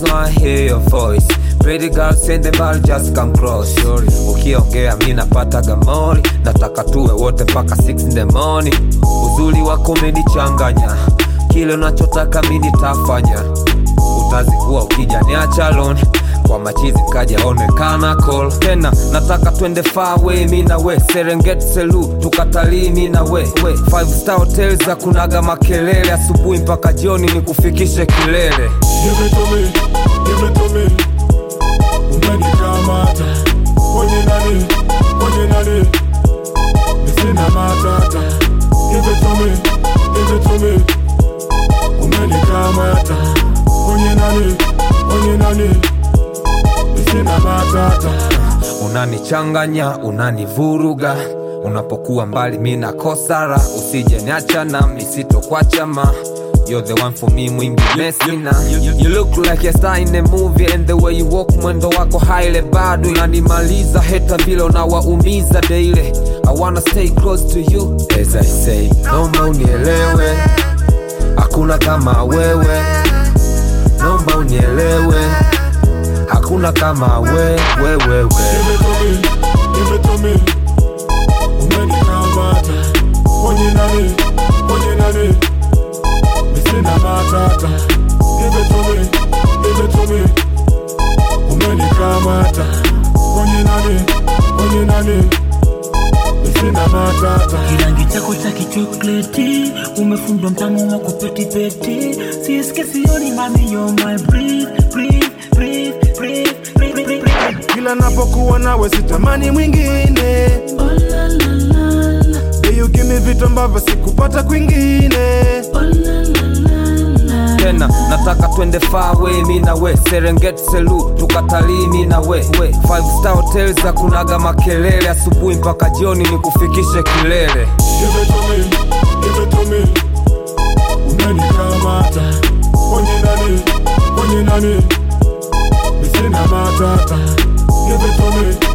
know I hear your voice. Pretty girl send them all just come close. Ukiongea mimi napata gamori. Nataka tuwe wote paka 6 in the morning. Uzuri wako umenichanganya. Kile unachotaka mimi nitafanya. Utazikuwa ukija niacha alone. Kwa machizi kaja onekana call. Tena nataka twende far away mimi na we. Serengeti Selu tukatalii mimi na we. 5-star hotels za kunaga makelele. Asubuhi mpaka jioni nikufikishe kilele. Give it to me, give it to me. Umenikamata kwenye nani nisina matata. Give it to me, give it to me. Umenikamata kwenye nani nisina matata. Unanichanganya, unanivuruga. Unapokuwa mbali mimi nakosa raha. Usije niacha na mimi sitokuacha ma. You're the one for me, mwingi mesina. You look like a star in a movie. And the way you walk mwendo wako haile bado. Unanimaliza heta vile unawaumiza daily. I wanna stay close to you. As I say, naomba unielewe. Hakuna kama wewe. Naomba unielewe. Hakuna kama wewe. Give it to me, give it to me. Umenikamata kwenye nani nisina matata. Give it to me, give it to me. Umenikamata kwenye nani nisina matata. Kirangi chako cha kichokleti, umefundwa mtamu wako peti peti. Siske sioni mami, you're my breathe. Kila napokuwa nawe sitamani mwingine. Oh la la la la. Do you give me vitu ambavyo sikupata kwingine. Oh la la la la. Tena nataka twende far away mimi na we. Serengeti Selu tukatalii mimi na we. 5-star hotels za kunaga makelele. Asubuhi mpaka jioni nikufikishe kilele. Give it to me, give it to me. Umenikamata kwenye nani nisina matata. Give it to me.